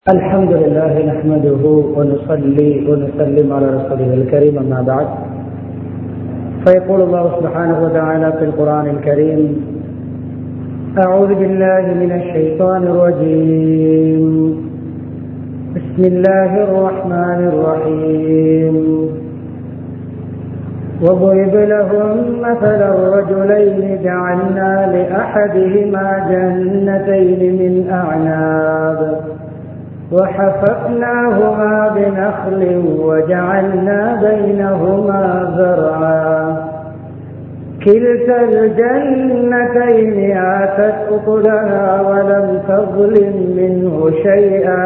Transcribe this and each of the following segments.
الحمد لله نحمده ونصلي ونسلم على رسوله الكريم أما بعد فيقول الله سبحانه وتعالى في القرآن الكريم أعوذ بالله من الشيطان الرجيم بسم الله الرحمن الرحيم وضرب لهم مثل الرجلين جعلنا لأحدهما جنتين من أعناب وحففناهما بنخل وجعلنا بينهما زرعا كلتا الجنتين آتت أكلها ولم تظلم منه شيئا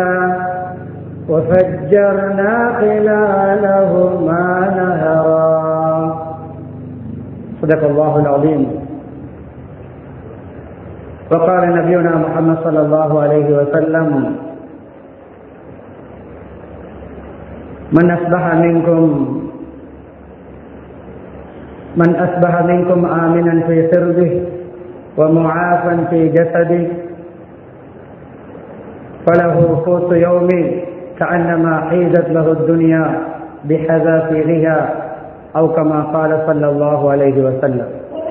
وفجرنا خلالهما نهرا صدق الله العظيم. وقال نبينا محمد صلى الله عليه وسلم من أصبح منكم آمنا في سربه ومعافا في جسده فله قوت يوم كأنما حيزت له الدنيا بحذافيرها أو كما قال صلى الله عليه وسلم.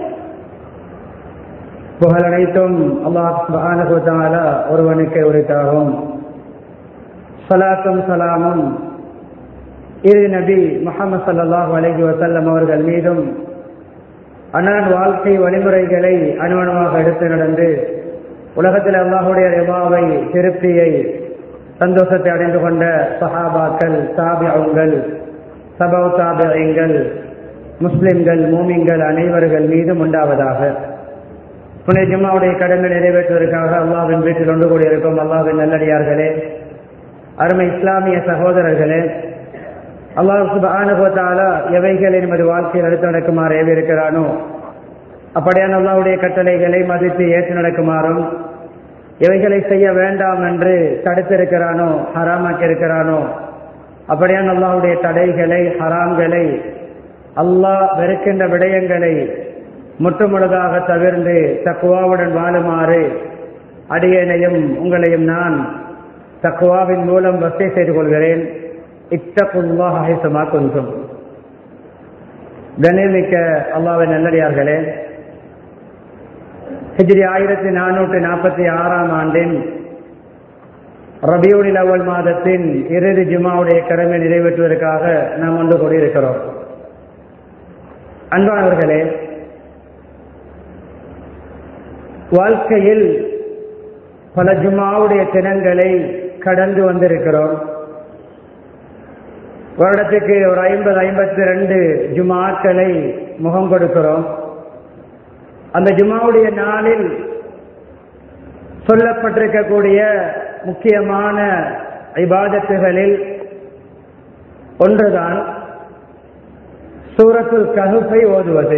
புகழ் அனைத்தும் அல்லாஹ் சுப்ஹானஹு வ தஆலா ஒருவனுக்கே உரித்தாகும். ஸலாத்தும் ஸலாமும் இரு நபி முஹம்மது ஸல்லல்லாஹு அலைஹி வஸல்லம் அவர்கள் மீதும் அன்னாரின் வாழ்க்கை வழிமுறைகளை அணுவணுவாக எடுத்து நடந்து உலகத்தில் அல்லாஹுடைய ரிபாவை திருப்தியை சந்தோஷத்தை அடைந்து கொண்ட சஹாபாக்கள் தாபிஊன்கள் தபவு தாபிஈன்கள் முஸ்லிம்கள் மூமின்கள் அனைவர்கள் மீதும் உண்டாவதாக. புனித ஜும்மாவுடைய கடமை நிறைவேற்றுவதற்காக அல்லாஹ்வின் வீட்டில் ஒன்று கூடியிருக்கும் அல்லாஹ்வின் நல்லடியார்களே, அருமை இஸ்லாமிய சகோதரர்களே, அல்லாஹ் சுப்ஹானஹு வ தஆலா எவைகளை நமது வாழ்க்கையில் எடுத்து நடக்குமாறு ஏவிருக்கிறானோ அப்படியான அல்லாஹ்வுடைய கட்டளைகளை மதித்து ஏற்று நடக்குமாறும், எவைகளை செய்ய வேண்டாம் என்று தடுத்திருக்கிறானோ ஹராமாக்கி இருக்கிறானோ அப்படியான அல்லாஹ்வுடைய தடைகளை ஹராம்களை அல்லாஹ் வெறுக்கின்ற விடயங்களை முற்றுமுழுதாக தவிர்ந்து தக்வாவுடன் வாழுமாறு அடியேனையும் உங்களையும் நான் தக்வாவின் மூலம் வசதி செய்து கொள்கிறேன். இத்தகுல்லாஹ் ஹைசுமா குன்தும். கண்ணியமிக்க அல்லாஹ்வின் நல்லடியார்களே, ஹிஜ்ரி 1446 ஆண்டின் ரபியுல் அவ்வல் மாதத்தின் இறுதி ஜுமாவுடைய கடமை நிறைவேற்றுவதற்காக நாம் ஒன்று கூடியிருக்கிறோம். அன்பானவர்களே, வாழ்க்கையில் பல ஜுமாவுடைய தினங்களை கடந்து வந்திருக்கிறோம். வருடத்துக்கு ஒரு 50-52 ஜுமாக்களை முகம் கொடுக்கிறோம். அந்த ஜுமாவுடைய நாளில் சொல்லப்பட்டிருக்கக்கூடிய முக்கியமான இபாதத்துகளில் ஒன்றுதான் சூரத்துல் கஹ்ஃபை ஓதுவது.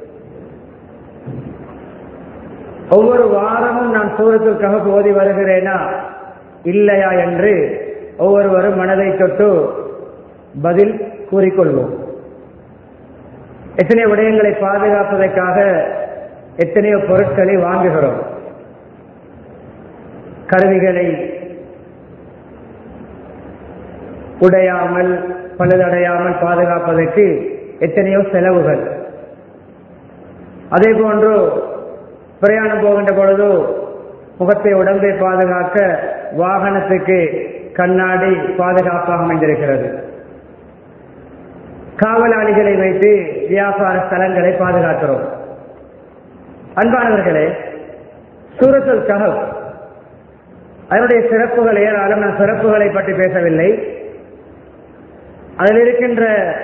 ஒவ்வொரு வாரமும் நான் சூரத்துல் கஹ்ஃப் ஓதி வருகிறேனா இல்லையா என்று ஒவ்வொருவரும் மனதை தொட்டு பதில் கூறிக்கொள்வோம். எத்தனையோ விடயங்களை பாதுகாப்பதற்காக எத்தனையோ பொருட்களை வாங்குகிறோம். கருவிகளை உடையாமல் பழுதடையாமல் பாதுகாப்பதற்கு எத்தனையோ செலவுகள். அதே போன்று பிரயாணம் போகின்ற பொழுது முகத்தை உடம்பை பாதுகாக்க வாகனத்துக்கு கண்ணாடி பாதுகாப்பாக அமைந்திருக்கிறது. காவலாளிகளை வைத்து வியாபார ஸ்தலங்களை பாதுகாக்கிறோம். அன்பானவர்களே, சூரத்துல் கஹ்ஃப் அதனுடைய சிறப்புகள் ஏராளம். நான் சிறப்புகளை பற்றி பேசவில்லை. அதில் இருக்கின்ற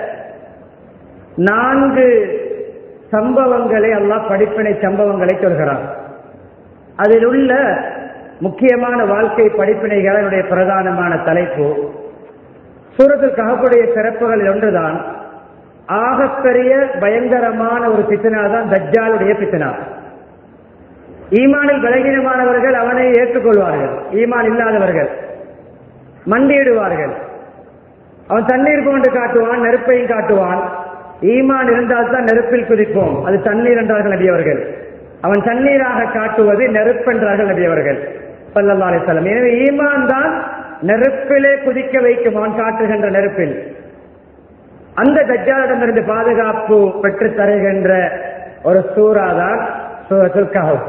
4 சம்பவங்களை அல்லாஹ் படிப்பினை சம்பவங்களை சொல்கிறார். அதில் உள்ள முக்கியமான வாழ்க்கை படிப்பினைகள் அதனுடைய பிரதானமான தலைப்பு. சூரத்துல் கஹ்ஃபுடைய சிறப்புகளில் ஒன்றுதான் ஆகப்பெரிய பயங்கரமான ஒரு பித்னா தான் தஜ்ஜாலுடைய பித்னா. ஈமானில் பலகீனமானவர்கள் அவனை ஏற்றுக்கொள்வார்கள், ஈமான் இல்லாதவர்கள் மண்டியிடுவார்கள். அவன் தண்ணீர் கொண்டு காட்டுவான், நெருப்பையும் காட்டுவான். ஈமான் இருந்தால் தான் நெருப்பில் குதிப்போம், அது தண்ணீர் என்றார்கள் நபி அவர்கள். அவன் தண்ணீராக காட்டுவது நெருப்பென்றார்கள் நபி அவர்கள் ஸல்லல்லாஹு அலைஹி வஸல்லம். எனவே ஈமான் தான் நெருப்பிலே குதிக்க வைக்கும், அவன் காட்டுகின்ற நெருப்பில். அந்த தஜ்ஜாலிடமிருந்து பாதுகாப்பு பெற்று தருகின்ற ஒரு சூறாதான் சூரத்துல் கஹஃப்.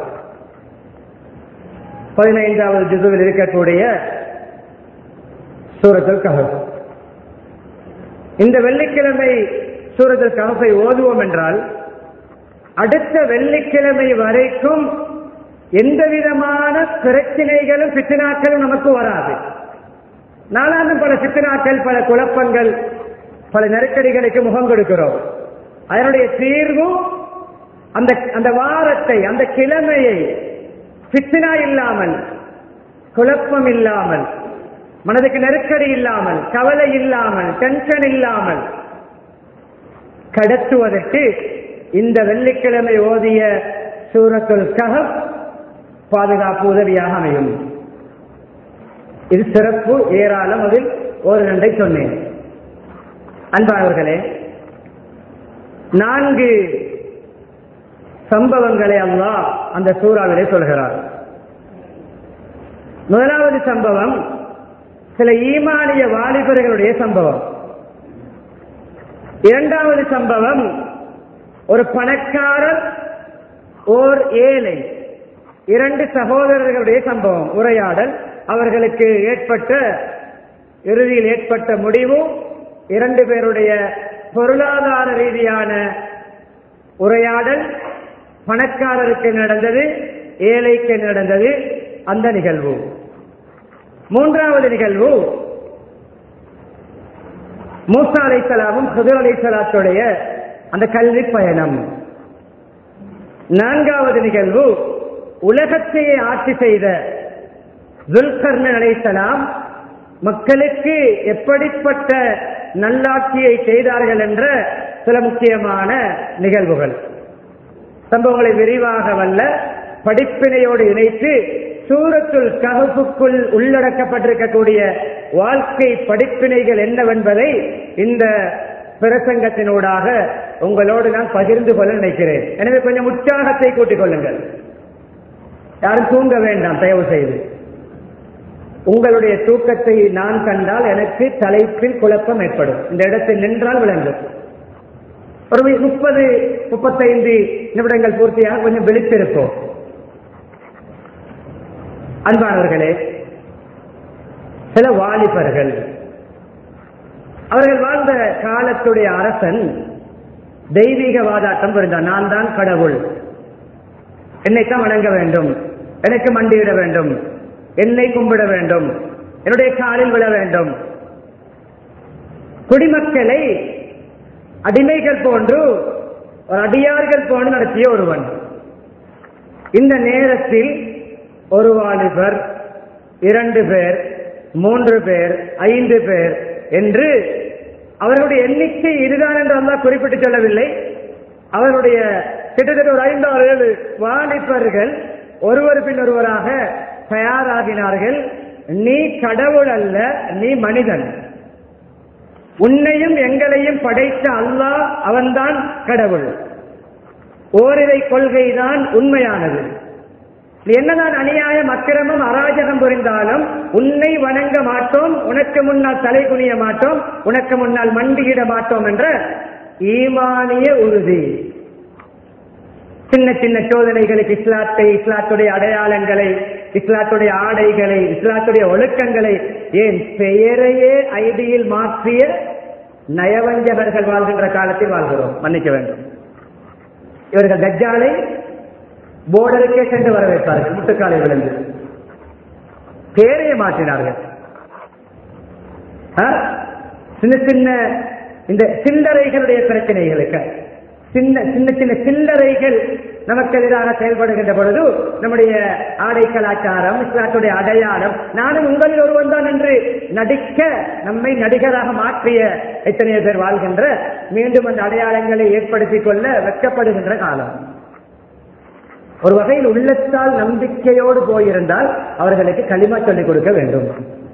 15வது ஜுஸுவில் இருக்கக்கூடிய சூரத்துல் கஹஃப். இந்த வெள்ளிக்கிழமை சூரத்துல் கஹஃபை ஓதுவோம் என்றால் அடுத்த வெள்ளிக்கிழமை வரைக்கும் எந்த விதமான பிரச்சனைகளும் பித்னாக்களும் நமக்கு வராது. நாளாண்டும் பல பித்னாக்கள், பல குழப்பங்கள், பல நெருக்கடிகளுக்கு முகம் கொடுக்கிறோம். அதனுடைய தீர்வு அந்த வாரத்தை, அந்த கிழமையை பித்னா இல்லாமல், குழப்பம் இல்லாமல், மனதுக்கு நெருக்கடி இல்லாமல், கவலை இல்லாமல், டென்ஷன் இல்லாமல் கடத்துவதற்கு இந்த வெள்ளிக்கிழமை ஓதிய சூரத்துல் கஹஃப் பாதுகாப்பு உதவியாக அமையும். இது சிறப்பு ஏராளம். அதில் ஒரு நன்றை சொன்னேன். அன்பானவர்களே, 4 சம்பவங்களை அல்லாஹ் அந்த சூறாவிலே சொல்கிறார். முதலாவது சம்பவம் சில ஈமானிய வாலிபர்களுடைய சம்பவம். இரண்டாவது சம்பவம் ஒரு பணக்காரர், ஓர் ஏழை, 2 சகோதரர்களுடைய சம்பவம், உரையாடல். அவர்களுக்கு இறுதியில் ஏற்பட்ட முடிவு, 2 பேருடைய பொருளாதார ரீதியான உரையாடல். பணக்காரருக்கு நடந்தது, ஏழைக்கு நடந்தது அந்த நிகழ்வு. மூன்றாவது நிகழ்வு மூசா அலைஹிஸ்ஸலாமும் ஹித்ர் அலைஹிஸ்ஸலாத்துடைய அந்த கல்வி பயணம். 4வது நிகழ்வு உலகத்தையே ஆட்சி செய்த துல்கர்னைன் அலைஹிஸ்ஸலாம் மக்களுக்கு எப்படிப்பட்ட நல்லாட்சியை செய்தார்கள் என்ற சில முக்கியமான நிகழ்வுகள். சம்பவங்களை விரிவாக வல்ல படிப்பினையோடு இணைத்து சூரத்துல் கஹஃபுக்குள் உள்ளடக்கப்பட்டிருக்கக்கூடிய வாழ்க்கை படிப்பினைகள் என்னவென்பதை இந்த பிரசங்கத்தினூடாக உங்களோடு நான் பகிர்ந்து கொள்ள நினைக்கிறேன். எனவே கொஞ்சம் உற்சாகத்தை கூட்டிக் கொள்ளுங்கள். யாரும் தூங்க வேண்டாம் தயவு செய்து. உங்களுடைய தூக்கத்தை நான் கண்டால் எனக்கு தலைப்பில் குழப்பம் ஏற்படும். இந்த இடத்தில் நின்றால் விளங்கும். ஒரு 30-35 நிமிடங்கள் பூர்த்தியாக கொஞ்சம் விழித்திருப்போம். அன்பானவர்களே, சில வாலிபர்கள், அவர்கள் வாழ்ந்த காலத்துடைய அரசன் தெய்வீக வாதாட்டம் புரிந்தார். நான் தான் கடவுள், என்னைத்தான் வணங்க வேண்டும், எனக்கு மண்டியிட வேண்டும், என்னை கும்பிட வேண்டும், என்னுடைய காலில் விழ வேண்டும். குடிமக்களை அடிமைகள் போன்று, ஒரு அடியார்கள் போன்று நடத்திய ஒருவன். இந்த நேரத்தில் ஒரு வாலிபர், 2 பேர், 3 பேர், 5 பேர் என்று அவர்களுடைய எண்ணிக்கை இதுதான் என்று அல்லாஹ் குறிப்பிட்டு சொல்லவில்லை. அவருடைய கிட்டத்தட்ட ஒரு 5-6 வாலிபர்கள் ஒருவர் பின் ஒருவராக தயாராகினார்கள். நீ கடவுள் அல்ல, நீ மனிதன். உன்னையும் எங்களையும் படைத்த அல்லாஹ் அவன்தான் கடவுள். ஓரிரை கொள்கைதான் உண்மையானது. என்னதான் அநியாயம், அக்கிரமம், அராஜகம் புரிந்தாலும் உன்னை வணங்க மாட்டோம், உனக்கு முன்னால் தலை குனிய மாட்டோம், உனக்கு முன்னால் மண்டியிட மாட்டோம் என்ற ஈமானிய உறுதி. சின்ன சின்ன சோதனைகளுக்கு இஸ்லாத்தை, இஸ்லாத்துடைய அடையாளங்களை, இஸ்லாத்துடைய ஆடைகளை, இஸ்லாத்துடைய ஒழுக்கங்களை, ஏன் பெயரையே ஐடியில் மாற்றிய நயவஞ்சகர்கள் வாழ்கின்ற காலத்தில் வாழ்கிறோம். மன்னிக்க வேண்டும். இவர்கள் தஜ்ஜாலை போர்டருக்கே சென்று வரவேற்பார்கள். முட்டுக்காலை விழுந்து பேரையே மாற்றினார்கள். சின்ன சின்ன இந்த சில்லறைகளுடைய பிரச்சனைகளுக்கு, சின்ன சின்ன சில்லறைகள் நமக்கு எதிராக செயல்படுகின்ற பொழுது நம்முடைய ஆடை கலாச்சாரம், இஸ்லாத்துடைய அடையாளம், நானும் உங்களில் ஒருவன் தான் என்று நடிக்க நம்மை நடிகராக மாற்றிய எத்தனையோ பேர் வாழ்கின்ற, மீண்டும் அந்த அடையாளங்களை ஏற்படுத்திக் கொள்ள வெட்கப்படுகின்ற காலம். ஒரு வகையில் உள்ளத்தால் நம்பிக்கையோடு போயிருந்தால் அவர்களுக்கு களிமா சொல்லிக் கொடுக்க வேண்டும்.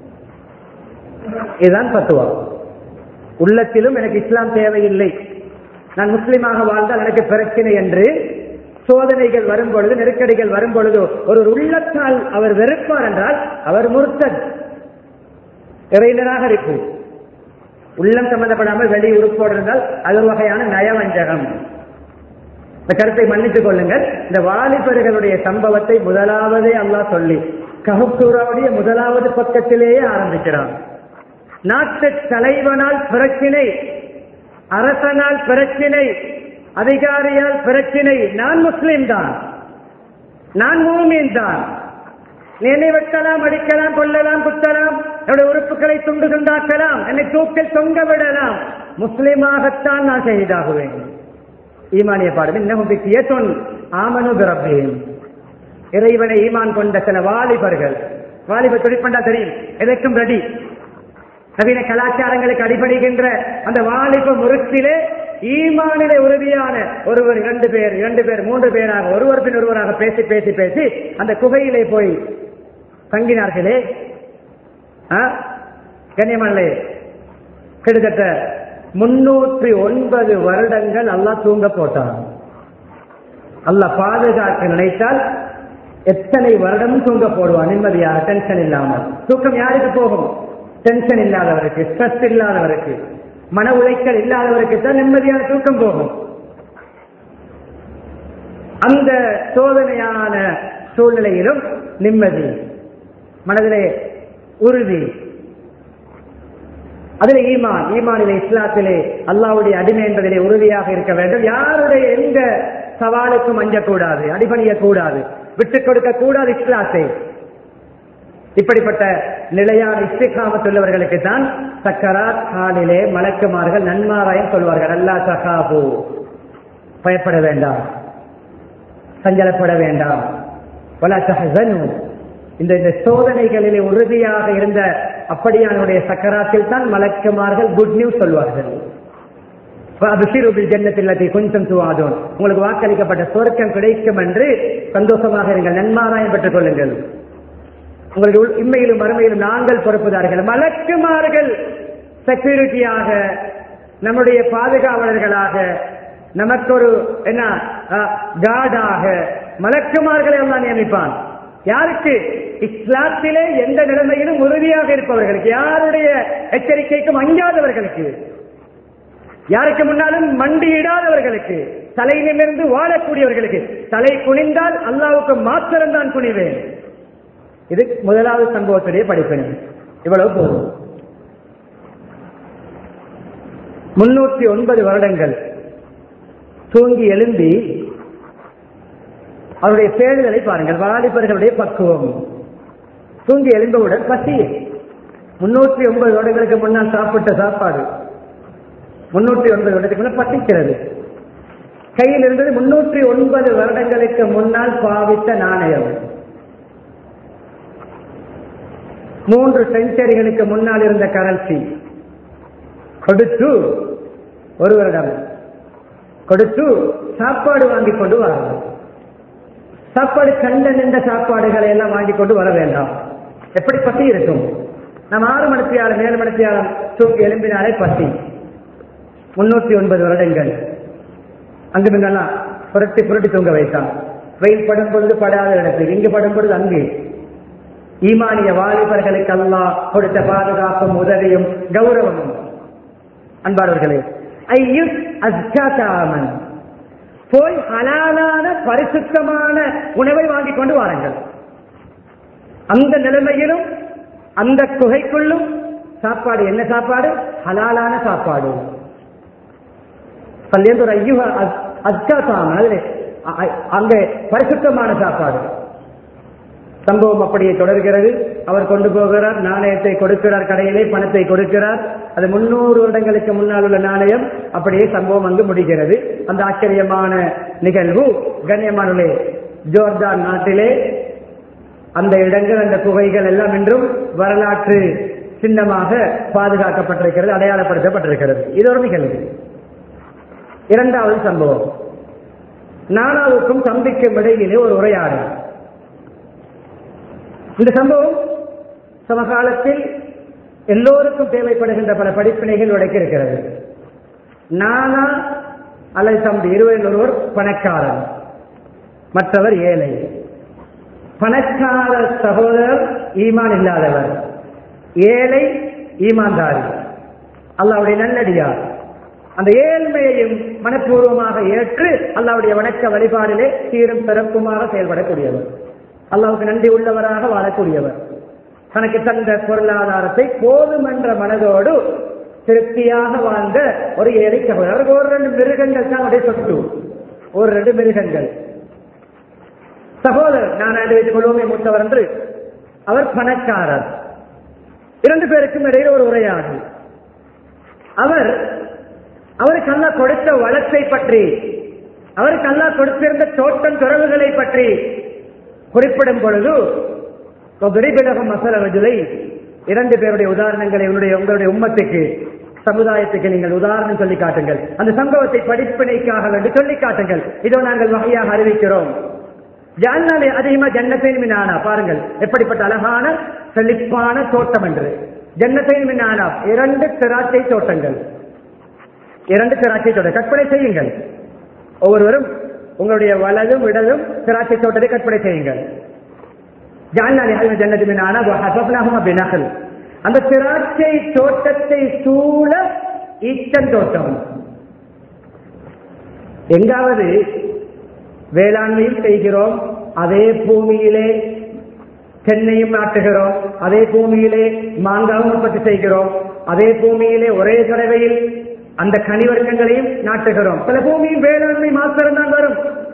இதுதான் பத்துவா. உள்ளத்திலும் எனக்கு இஸ்லாம் தேவையில்லை, நான் முஸ்லிமாக வாழ்ந்தால் எனக்கு பிரச்சனை என்று சோதனைகள் வரும் பொழுது, நெருக்கடிகள் வரும் பொழுது ஒரு உள்ளத்தால் அவர் வெறுப்பார் என்றால் அவர் முர்த்தத். இறை நிராகரிப்பு. உள்ளம் சம்பந்தப்படாமல் வெளி உறுப்போடு இருந்தால் அது ஒரு வகையான நயவஞ்சகம். இந்த கருத்தை மன்னித்துக் கொள்ளுங்கள். இந்த வாலிபர்களுடைய சம்பவத்தை முதலாவதே அல்லாஹ் சொல்லி கஹஃப் சூராவுடைய முதலாவது பக்கத்திலேயே ஆரம்பிக்கிறான். நாட்டு தலைவனால் பிரச்சினை, அரசனால் பிரச்சினை, அதிகாரியால் பிரச்சினை. நான் முஸ்லிம் தான், நான் மூமின் தான். என்னை வெட்டலாம், அடிக்கலாம், கொல்லலாம், குத்தலாம், என்னுடைய உறுப்புகளை துண்டு துண்டாக்கலாம், என்னை தூக்கில் தொங்க விடலாம். முஸ்லிமாகத்தான் நான் செய்தாகுவேன். ஈமானிய பாடம் இன்னும் ஆமனு பிரப்பேன். இறைவனை ஈமான் கொண்ட சில வாலிபர்கள், வாலிப துடிப்பண்டா தெரியும், எதற்கும் ரெடி. நவீன கலாச்சாரங்களுக்கு அடிபடுகின்ற அந்த வாலிப முறுக்கிலே ஈமானிலே உறுதியான ஒருவர், 2 பேர் 3 பேராக ஒருவர் பின் ஒருவராக பேசி பேசி பேசி அந்த குகையிலே போய் தங்கினார்களே. கண்ணியமல்லே, கிட்டத்தட்ட 309 வருடங்கள் அல்லாஹ் தூங்க போட்டான். அல்லாஹ் பாதுகாக்க நினைத்தால் எத்தனை வருடமும் தூங்க போடுவான் நிம்மதியாக, டென்ஷன் இல்லாமல். தூக்கம் யாருக்கு போகும்? டென்ஷன் இல்லாதவருக்கு, ஸ்ட்ரெஸ் இல்லாதவருக்கு, மன உளைச்சல் இல்லாதவருக்கு தான் நிம்மதியான தூக்கம் போகும். அந்த சோதனையான சூழ்நிலையிலும் நிம்மதி, மனதிலே உறுதி, அதில் ஈமானிலே, இஸ்லாத்திலே, அல்லாஹ்வுடைய அடிமை என்பதிலே உறுதியாக இருக்க வேண்டும். யாருடைய எந்த சவாலுக்கும் அஞ்சக்கூடாது, அடிபணியக்கூடாது, விட்டுக் கொடுக்க கூடாது இஸ்லாத்தை. இப்படிப்பட்ட நிலையான இஸ்திகாமத் உள்ளவர்களுக்கு தான் சக்கராத் காலிலே மலக்குமார்கள் நன்மாராயம் சொல்வார்கள். அல்லா தகாபு, பயப்பட வேண்டாம், சஞ்சலப்பட வேண்டாம், வலா தஹ்சனு. இந்த சோதனைகளிலே உறுதியாக இருந்த அப்படியானுடைய சக்கராத்தில் தான் மலக்குமார்கள் குட் நியூஸ் சொல்வார்கள். உங்களுக்கு வாக்களிக்கப்பட்ட சொர்க்கம் கிடைக்கும் என்று சந்தோஷமாக இருங்கள், நன்மாராயம் பெற்றுக் கொள்ளுங்கள். உங்களுக்கு இம்மையிலும் மறுமையிலும் நாங்கள் பொறுப்புதார்கள். மலக்குமார்கள் செக்யூரிட்டியாக, நம்முடைய பாதுகாவலர்களாக, நமக்கு ஒரு என்ன கார்டாக மலக்குமார்களை எல்லாம் நியமிப்பான். யாருக்கு? இஸ்லாத்திலே எந்த நிலைமையிலும் உறுதியாக இருப்பவர்களுக்கு, யாருடைய எச்சரிக்கைக்கும் அஞ்சாதவர்களுக்கு, யாருக்கு முன்னாலும் மண்டியிடாதவர்களுக்கு, தலையிலிருந்து வாழக்கூடியவர்களுக்கு. தலை குனிந்தால் அல்லாஹ்வுக்கு மாத்திரம் தான் குனிவேன். இது முதலாவது சம்பவத்துடைய படிப்பினை. இவ்வளவு போதும். 309 வருடங்கள் தூங்கி எழும்பி அவருடைய தேடுதலை பாருங்கள். வாலிபர்களுடைய பக்குவம். தூங்கி எழுந்தவுடன் பசி. 309 வருடங்களுக்கு முன்னால் சாப்பிட்ட சாப்பாடு 309 வருடத்துக்கு முன்னால் பசிக்கிறது. கையில் இருந்தது 309 வருடங்களுக்கு முன்னால் பாவித்த நாணயம். 3 செஞ்சுரிகளுக்கு முன்னால் இருந்த கரன்சி கொடுத்து, ஒருவரிடம் கொடுத்து சாப்பாடு வாங்கி கொண்டு வரலாம். சாப்பாடு கண்ட நின்ற சாப்பாடுகளை எல்லாம் வாங்கி கொண்டு வர வேண்டாம். எப்படி பசி இருக்கும்? நாம் 6 மணித்தியாலம் 7 மணித்தியாலம் தூக்கி எழும்பினாலே பசி. 309 வருடங்கள் அங்கு மிங்கெல்லாம் புரட்டி புரட்டி தூங்க வைத்தான். வெயில் படும் பொழுது படாத இடத்தில், இங்கு படும் பொழுது அங்கு. ஈமானிய வாலிபர்களுக்கு அல்லாஹ் கொடுத்த பாதுகாப்பும் உதவியும் கௌரவமும். அன்பானவர்களே, போய் ஹலாலான பரிசுத்தமான உணவை வாங்கி கொண்டு வாருங்கள். அந்த நிலைமையிலும் அந்த குகைக்குள்ளும் சாப்பாடு என்ன சாப்பாடு? ஹலாலான சாப்பாடு. அங்கே பரிசுத்தமான சாப்பாடு. சம்பவம் அப்படியே தொடர்கிறது. அவர் கொண்டு போகிறார், நாணயத்தை கொடுக்கிறார், கடையிலே பணத்தை கொடுக்கிறார். அது 300 வருடங்களுக்கு முன்னால் உள்ள நாணயம். அப்படியே சம்பவம் அங்கு முடிகிறது. அந்த ஆச்சரியமான நிகழ்வு கண்ணியமானே ஜோர்டான் நாட்டிலே அந்த இடங்கள், அந்த குகைகள் எல்லாம் இன்றும் வரலாற்று சின்னமாக பாதுகாக்கப்பட்டிருக்கிறது, அடையாளப்படுத்தப்பட்டிருக்கிறது. இது ஒரு நிகழ்வு. 2வது சம்பவம், நானாவுக்கும் தம்பிக்கும் இடையிலே ஒரு உரையாடல். இந்த சம்பவம் சமகாலத்தில் எல்லோருக்கும் தேவைப்படுகின்ற பல படிப்பினைகள் உடைக்க இருக்கிறது. நானா அல்லது தம்பி இருவரில் ஒருவர் பணக்காரன், மற்றவர் ஏழை. பணக்கார சகோதரர் ஈமான் இல்லாதவர், ஏழை ஈமான்தாரி, அல்லாஹ்வுடைய நல்லடியார், அந்த ஏழ்மையையும் மனப்பூர்வமாக ஏற்று அல்லாஹ்வுடைய வணக்க வழிபாடிலே சீரும் சிறப்புமாக செயல்படக்கூடியவர், அல்லாஹ்வுக்கு நன்றி உள்ளவராக வாழக்கூடியவர், தனக்கு தந்த பொருளாதாரத்தை போதும் என்ற மனதோடு திருப்தியாக வாழ்ந்த ஒரு ஏழை சகோதரர். அவருக்கு ஒரு 2 மிருகங்கள் தான் அவருடைய சொத்து, ஒரு 2 மிருகங்கள். சகோதரர் நான் வைத்துக் கொள்வோமே மூத்தவர் என்று, அவர் பணக்காரர். 2 பேருக்கும் இடையில் ஒரு உரையாடல். அவருக்கு அல்லாஹ் கொடுத்த வளத்தை பற்றி, அவருக்கு அல்லாஹ் கொடுத்திருந்த தோட்டம் துறவுகளை பற்றி குறிப்பிடும் பொழுது, மசலவஜுலை 2 பேருடைய உதாரணங்களை உங்களுடைய உம்மத்துக்கு, சமுதாயத்துக்கு நீங்கள் உதாரணம் சொல்லி காட்டுங்கள், அந்த சம்பவத்தை படிப்பினைக்காக வேண்டி சொல்லி காட்டுங்கள், இதோ நாங்கள் வகையாக அறிவிக்கிறோம். ஜான்னாலே அதிகமா ஜன்னத்தைன் மினானா, பாருங்கள் எப்படிப்பட்ட அழகான செழிப்பான தோட்டம் என்று. ஜன்னத்தைன் மினானா 2 திராட்சை தோட்டங்கள், 2 திராட்சை தோட்டம். கற்பனை செய்யுங்கள், ஒவ்வொருவரும் உங்களுடைய வலதும் இடதும் திராட்சை தோட்டத்தை கற்பனை செய்யுங்கள். அந்த திராட்சை தோட்டத்தை சூழ ஈச்சன் தோட்டம். எங்காவது வேளாண்மையும் செய்கிறோம், அதே பூமியிலே தென்னையும் நாட்டுகிறோம், அதே பூமியிலே மாங்காவும் உற்பத்தி செய்கிறோம், அதே பூமியிலே ஒரே தடவையில் அந்த கனிவர்க்கங்களையும் நாட்டுகிறோம். சில பூமியில் வேளாண்மை மாத்திரம்தான் வரும்,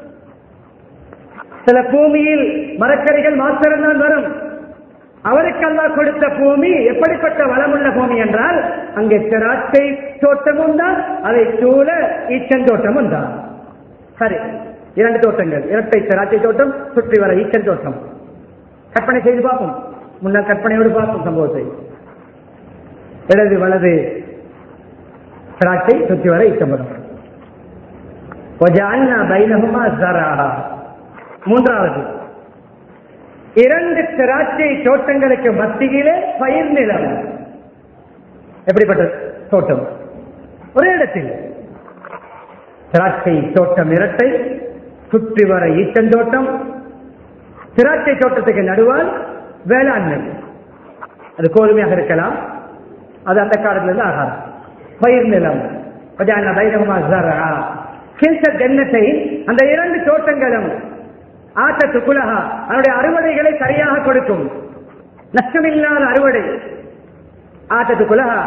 சில பூமியில் மரக்கறிகள் மாத்திரம்தான் வரும். அவருக்கு அல்லாஹ் கொடுத்த பூமி எப்படிப்பட்ட வளமுள்ள பூமி என்றால், அங்கே திராட்சை தோட்டமும் தான், அதை சூழ ஈச்சன் தோட்டமும் தான். சரி, 2 தோட்டங்கள், இரட்டை திராட்சை தோட்டம், சுற்றி வர ஈச்சன் தோட்டம். கற்பனை செய்து பார்ப்போம், முன்னால் கற்பனையோடு பார்ப்போம் சம்பவத்தை. இடது வலது திராட்சை, சுற்றி வர ஈச்சன் தோட்டம். மூன்றாவது, 2 திராட்சை தோட்டங்களுக்கு மத்தியிலே பயிர் நிலம். எப்படிப்பட்ட தோட்டம்? ஒரே இடத்தில் திராட்சை தோட்டம் இரட்டை, சுற்றி வர ஈச்சன் தோட்டம். திராட்சை தோட்டத்துக்கு நடுவால் வேளாண்மை, அது கோதுமையாக இருக்கலாம், அது அந்த காலத்திலிருந்து ஆகாது. பயிர் நிலம். அந்த 2 தோட்டங்களும் ஆட்டத்து குலகா, அதனுடைய அறுவடைகளை சரியாக கொடுக்கும், நஷ்டமில்லாத அறுவடை. ஆட்டத்து குலகா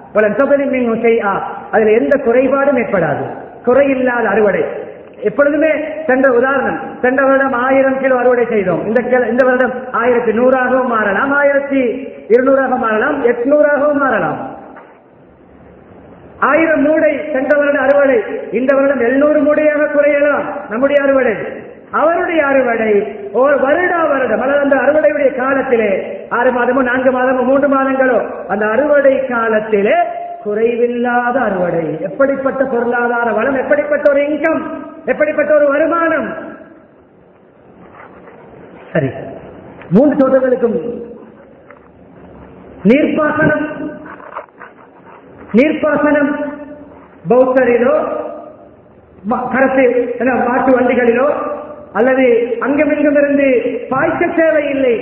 அதில் எந்த குறைபாடும் ஏற்படாது, குறையில்லாத அறுவடை. எப்பொழுதுமே சென்ற உதாரணம், சென்ற வருடம் 1000 கிலோ அறுவடை செய்தோம், இந்த வருடம் 1100 மாறலாம், 1200 மாறலாம், 800 மாறலாம். 1000 மூடை சென்ற வருட அறுவடை, இந்த வருடம் 700 மூடையாக குறையலாம் நம்முடைய அறுவடை. அவருடைய அறுவடை ஒரு வருடம், அந்த அறுவடையுடைய காலத்திலே 6 மாதமோ 4 மாதமோ 3 மாதங்களோ, அந்த அறுவடை காலத்திலே குறைவில்லாத அறுவடை. எப்படிப்பட்ட பொருளாதார வளம், எப்படிப்பட்ட ஒரு இன்கம், எப்படிப்பட்ட ஒரு வருமானம். சரி, 3 தோட்டங்களுக்கும் நீர்ப்பாசனம் பௌத்தரிலோ மாட்டு வண்டிகளிலோ அல்லது அங்கமிங்கும் இருந்து பாய்ச்ச தேவையில்லை.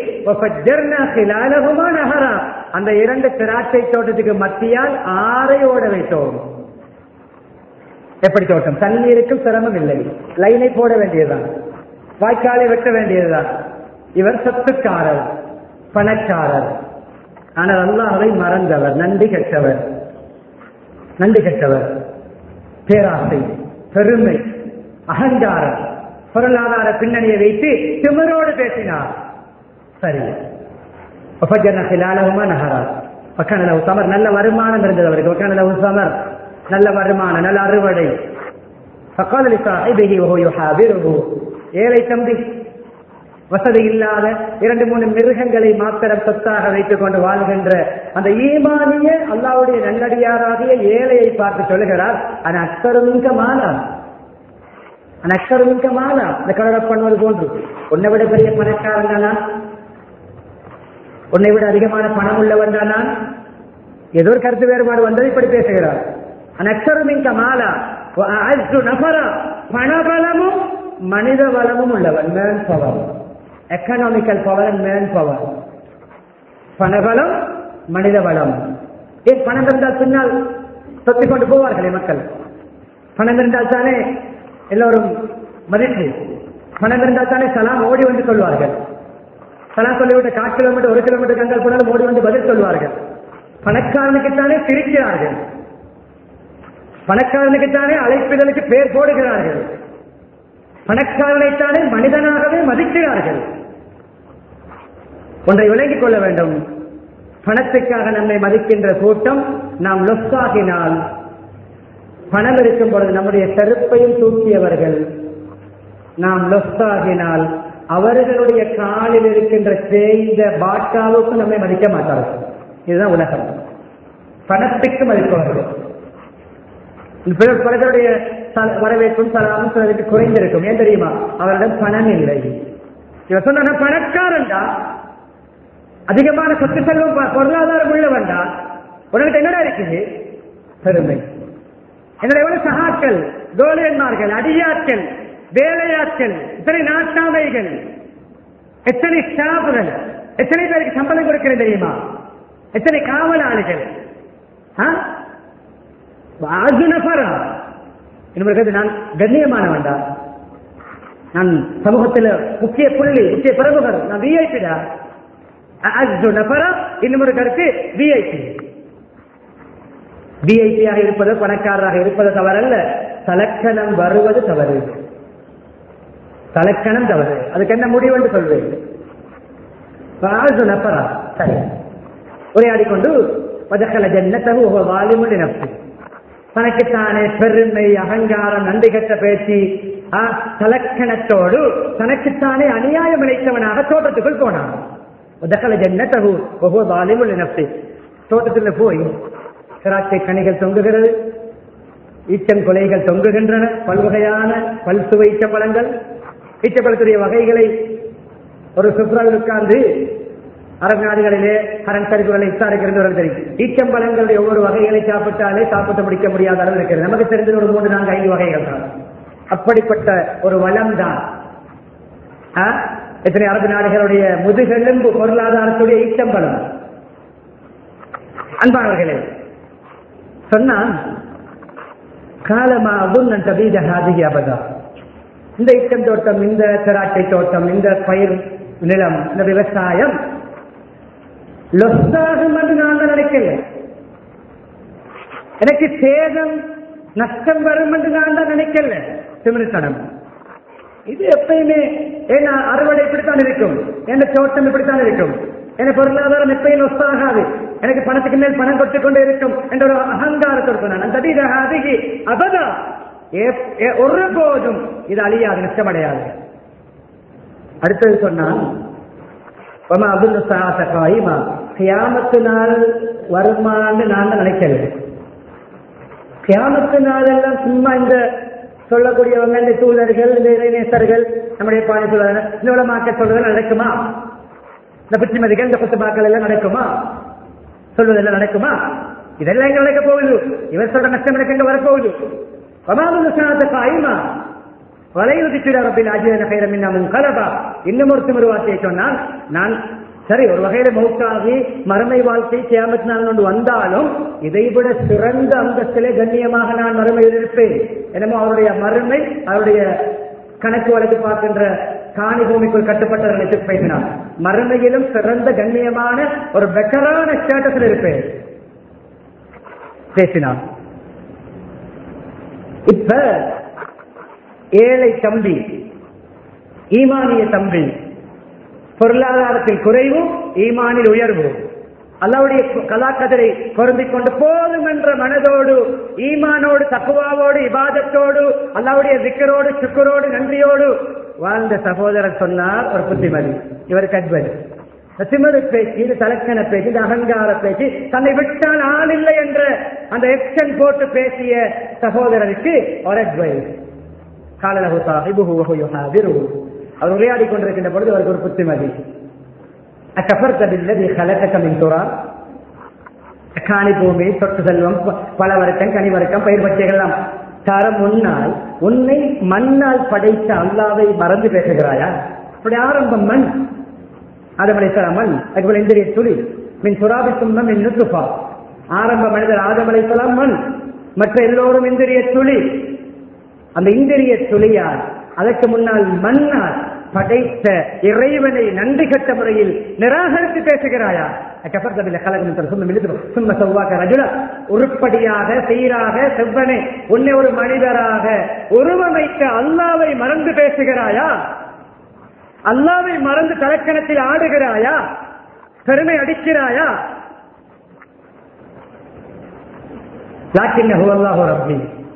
அந்த 2 திராட்சை தோட்டத்துக்கு மத்தியால் ஆறை ஓட வைத்தோம். எப்படி தோட்டம்? தண்ணீருக்கு சிரமம் இல்லை, லைனை போட வேண்டியதுதான், வாய்க்காலை வெட்ட வேண்டியதுதான். இவர் சொத்துக்காரர், பணக்காரர், ஆனால் அல்லாஹ்வை மறந்தவர், நன்றி கெட்டவர், பேராசை, பெருமை, அகங்காரம், பொருளாதார பின்னணியை வைத்து திமிரோடு பேசினார். சரி, சமர், நல்ல வருமானம் இருந்தது அவருக்கு, சமர், நல்ல வருமானம், நல்ல அறுவடை. ஏழை தம்பி, வசதி இல்லாத 2-3 மிருகங்களை மாத்திரம் சொத்தாக வைத்துக் கொண்டு வாழ்கின்ற அந்த ஈமானிய அல்லாஹ்வுடைய நல்லடியாராகிய ஏழையை பார்த்து சொல்லுகிறார், அனக்ஷருமின்கமானா, இந்த கடலை பண்ணுவது போன்று, உன்னை விட பெரிய பணக்காரன் தானா, உன்னை விட அதிகமான பணம் உள்ளவன் தானா? ஏதோ ஒரு கருத்து வேறுபாடு வந்தது, இப்படி பேசுகிறார். அனக்ஷருமின்கமாலா நபரா, பணபலமும் மனித வளமும் உள்ளவன், man power, economical power and man power. பணபலம், மனித வளம். ஏன் பணம் இருந்தால் பின்னால் தொத்திக் கொண்டு போவார்களே மக்கள். பணம் இருந்தால் தானே எல்லோரும் மதிப்பு, பணம் இருந்தால் தானே சலாம் ஓடி வந்து சொல்வார்கள். சலாம் சொல்லிவிட்டு 4 கிலோமீட்டர் 1 கிலோமீட்டர் கண்டால் போனாலும் ஓடி வந்து பதில் சொல்வார்கள். பணக்காரனுக்குத்தானே சிரிக்கிறார்கள், பணக்காரனுக்குத்தானே அழைப்பிதழுக்கு பேர் போடுகிறார்கள், பணக்காரனைத்தானே மனிதனாகவே மதிக்கிறார்கள். ஒன்றை விளங்கிக் கொள்ள வேண்டும், பணத்துக்காக நம்மை மதிக்கின்ற கூட்டம் நாம் லொஸ்ஸாகினால், பணம் இருக்கும் பொழுது நம்முடைய செருப்பையும் தூக்கியவர்கள், நாம் லொஸ்ஸாகினால் அவர்களுடைய காலில் இருக்கின்ற தேய்ந்த பாட்டாவுக்கு நம்மை மதிக்க மாட்டார்கள். இதுதான் உலகம். பணத்துக்கு மதிப்பவர்கள். பலருடைய வரவேற்பும் சலாமும் சிலருக்கு குறைந்திருக்கும். ஏன் தெரியுமா? அவரிடம் பணம் இல்லை. இவர் சொன்ன பணக்காரன்டா, அதிகமான சொத்து செல்வம் பொருளாதாரம் உள்ளவன்டா, உனக்கு என்னடா இருக்குது? பெருமை. என்னுடைய எவ்வளவு சகாக்கள், கோலியன்மார்கள், அடியாட்கள், வேலையாட்கள், இத்தனை நாட்டாமைகள், எத்தனை ஸ்டாஃப்கள், எத்தனை பேருக்கு சம்பளம் கொடுக்கிறேன் தெரியுமா? எத்தனை காவலாளிகள். நான் கண்ணியமானவன்டா, நான் சமூகத்தில் முக்கிய புள்ளி, முக்கிய பிரமுகர், நான் விஐபிடா. இன்னும் ஒரு கருத்து விஐபி. விஐபியாக இருப்பது, பணக்காரராக இருப்பது தவறல்ல, தலக்கணம் வருவது தவறு. தலக்கணம் தவறு. அதுக்கு என்ன முடிவு என்று சொல்வேன். சரி, உரையாடிக்கொண்டு தனக்குத்தானே பெருமை, அகங்காரம், நன்றி கட்ட பேச்சு, தலக்கணத்தோடு தனக்குத்தானே அநியாயம் இழைத்தவனாக தோட்டத்துக்குள் போனான். தோட்டத்தில் போய் திராட்சை கனிகள் தொங்குகிறது, ஈச்சங்கொலைகள் தொங்குகின்றன, பல்வகையான பல்சுவை ஈச்சப்பழங்கள். ஈச்சப்பழத்துடைய வகைகளை ஒரு சுப்ராவில் உட்கார்ந்து அரபு நாடுகளிலே கரண் கருப்புகளை விசாரிக்கிறது தெரியும். ஈச்சம்பழங்களுடைய ஒவ்வொரு வகைகளை சாப்பிட்டாலே சாப்பிட்டு முடிக்க முடியாத அளவு இருக்கிறது. நமக்கு தெரிஞ்சது ஒரு 3, 4, 5 வகைகள் தான். அப்படிப்பட்ட ஒரு வளம் தான் எத்தனை அரபு நாடுகளுடைய முதுகெலும்பு பொருளாதாரத்துடைய ஈச்சம்பழம். அன்பானவர்களே, சொன்னான் காலமாகும் அபதா, இந்த ஈச்சம் தோட்டம், இந்த திராட்சை தோட்டம், இந்த பயிர் நிலம், இந்த விவசாயம் லொஸ்ஸாகும் என்று நான் நினைக்கல. எனக்கு சேதம் நஷ்டம் வரும் என்று நான் தான் நினைக்கல. திமிர்த்தனம் இது எப்பயுமே. ஏன்னா அறுவடை இப்படித்தான் இருக்கும், என்ன தோட்டம் இப்படித்தான் இருக்கும், என பொருளாதாரம் எப்பயும் லொஸ்ஸாகாது, எனக்கு பணத்துக்கு மேல் பணம் கொட்டுக் கொண்டே இருக்கும் என்ற ஒரு அகங்காரத்தோடு நான் அபதா, ஒரு போதும் இது அழியாது, நஷ்டமடையாது. அடுத்தது சொன்னான் கியாமத்து நாள் வருமானு நான் நினைக்கல. கியாமத்து நாள் எல்லாம் சும்மா இந்த சொல்லக்கூடியவங்க, இந்த தூதர்கள், இந்த இறைநேசர்கள், நம்முடைய பாணி சொல்ல இந்த உலமாக்க சொல்றதெல்லாம் நடக்குமா? இந்த புத்திமதிகள், இந்த குத்துமாக்கள் எல்லாம் நடக்குமா? சொல்வதெல்லாம் நடக்குமா? இதெல்லாம் எங்க நடக்க போகுது? இவர் சொல்ற நஷ்டம் எனக்கு எங்க வரப்போகுது? இன்னும் ஒரு திமிரு வார்த்தையை சொன்னால், நான் சரி ஒரு வகையில மௌத்தாகி மறுமை வாழ்க்கை கியாமத் நாள் கொண்டு வந்தாலும் இதைவிட சிறந்த அந்தஸ்திலே கண்ணியமாக நான் மறுமையில் இருப்பேன். எனவே அவருடைய மறுமை, அவருடைய கணக்கு வழக்கு பார்க்கின்ற காணி பூமிக்குள் கட்டுப்பட்டவர்களை பேசினார். மறுமையிலும் சிறந்த கண்ணியமான ஒரு பெட்டரான ஸ்டேட்டஸில் இருப்பேன் பேசினார். இப்ப ஏழை தம்பி, ஈமானிய தம்பி, பொருளாதாரத்தில் குறைவும் ஈமானில் உயர்வு, அல்லாஹ்வுடைய கலாக்கதிரை பொருந்திக் கொண்டு போதும் என்ற மனதோடு, ஈமானோடு, தக்வாவோடு, இபாதத்தோடு, அல்லாஹ்வுடைய திக்ரோடு, சுக்ரோடு, நன்றியோடு வாழ்ந்த சகோதரர் சொன்னார் ஒரு புத்திமதி. இவருக்கு அட்வைஸ். திமிரு பேச்சு, இது தலக்கண பேச்சு, இது அகங்கார பேச்சு, தன்னை விட்டால் ஆள் இல்லை என்ற அந்த எக்ஷன் போட்டு பேசிய சகோதரருக்கு ஒரு அட்வைஸ். காலலகு சாஹிபுஹு வஹு யுஹாதிருஹு, அவர் உரையாடி கொண்டிருக்கின்ற பொழுது அவருக்கு ஒரு புத்திமதி. அகஃபர்த பில்லதி ஹலகக மின் துராப், காணி பூமி, சொத்து செல்வம், பல வர்க்கம், கனி வர்க்கம், பயிர் பச்சைகள் எல்லாம் தர முன்னால் உன்னை மண்ணால் படைத்த அல்லாவை மறந்து பேசுகிறாயா? அப்படி ஆரம்பம் மண், ஆதம் அலைஹிஸ்ஸலாம் மண், அதுபோல இந்திரிய துளி, மின் துராபி சும்ம மின் நுத்ஃபா, ஆரம்ப மனிதர் ஆதம் அலைஹிஸ்ஸலாம் மண், மற்ற எல்லோரும் இந்திரிய துளி. அந்த இந்திரிய துளியால் அதற்கு முன்னால் மண்ணால் படைத்த இறைவனை நன்றி கட்ட முறையில் நிராகரித்து பேசுகிறாயா? உருப்படியாக சீராக செவ்வனை உன்னை ஒரு மனிதராக உருவமைத்த அல்லாவை மறந்து பேசுகிறாயா? அல்லாவை மறந்து தலக்கணத்தில் ஆடுகிறாயா? பெருமை அடிக்கிறாயா? லாக்கின்னஹு அல்லாஹு ரப்பி